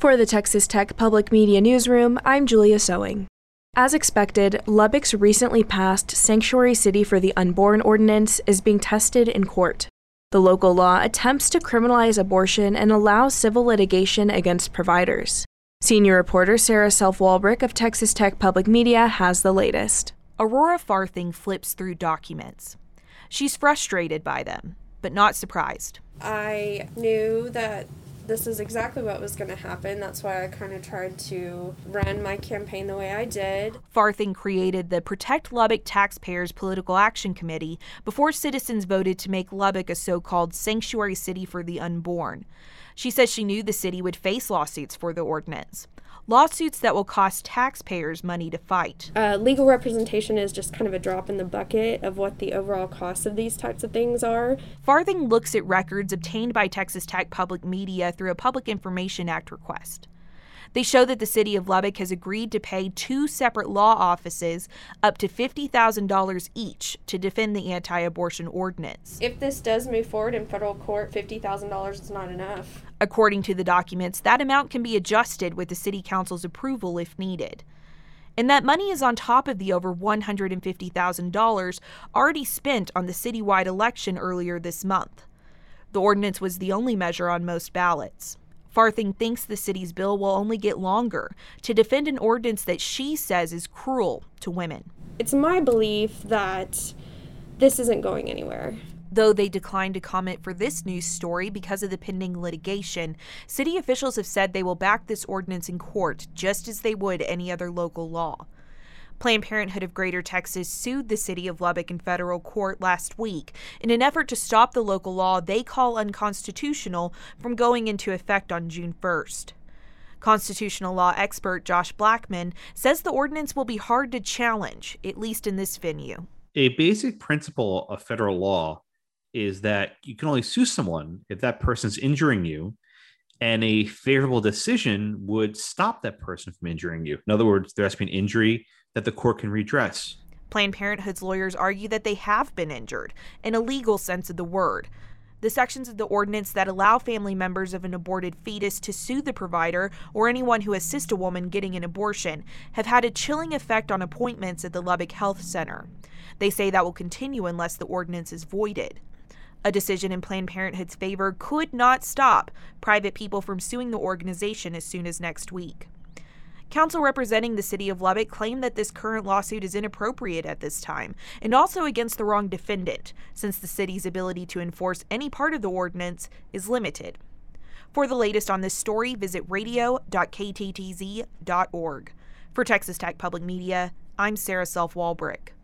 For the Texas Tech Public Media Newsroom, I'm Julia Sewing. As expected, Lubbock's recently passed Sanctuary City for the Unborn ordinance is being tested in court. The local law attempts to criminalize abortion and allow civil litigation against providers. Senior reporter Sarah Self-Walbrick of Texas Tech Public Media has the latest. Aurora Farthing flips through documents. She's frustrated by them, but not surprised. I knew that this is exactly what was going to happen. That's why I kind of tried to run my campaign the way I did. Farthing created the Protect Lubbock Taxpayers Political Action Committee before citizens voted to make Lubbock a so-called sanctuary city for the unborn. She says she knew the city would face lawsuits for the ordinance. Lawsuits that will cost taxpayers money to fight. Legal representation is just kind of a drop in the bucket of what the overall cost of these types of things are. Farthing looks at records obtained by Texas Tech Public Media through a Public Information Act request. They show that the city of Lubbock has agreed to pay two separate law offices up to $50,000 each to defend the anti-abortion ordinance. If this does move forward in federal court, $50,000 is not enough. According to the documents, that amount can be adjusted with the city council's approval if needed. And that money is on top of the over $150,000 already spent on the citywide election earlier this month. The ordinance was the only measure on most ballots. Farthing thinks the city's bill will only get longer to defend an ordinance that she says is cruel to women. It's my belief that this isn't going anywhere. Though they declined to comment for this news story because of the pending litigation, city officials have said they will back this ordinance in court just as they would any other local law. Planned Parenthood of Greater Texas sued the city of Lubbock in federal court last week in an effort to stop the local law they call unconstitutional from going into effect on June 1st. Constitutional law expert Josh Blackman says the ordinance will be hard to challenge, at least in this venue. A basic principle of federal law is that you can only sue someone if that person's injuring you, and a favorable decision would stop that person from injuring you. In other words, there has to be an injury that the court can redress. Planned Parenthood's lawyers argue that they have been injured, in a legal sense of the word. The sections of the ordinance that allow family members of an aborted fetus to sue the provider or anyone who assists a woman getting an abortion have had a chilling effect on appointments at the Lubbock Health Center. They say that will continue unless the ordinance is voided. A decision in Planned Parenthood's favor could not stop private people from suing the organization as soon as next week. Counsel representing the city of Lubbock claimed that this current lawsuit is inappropriate at this time and also against the wrong defendant, since the city's ability to enforce any part of the ordinance is limited. For the latest on this story, visit radio.kttz.org. For Texas Tech Public Media, I'm Sarah Self-Walbrick.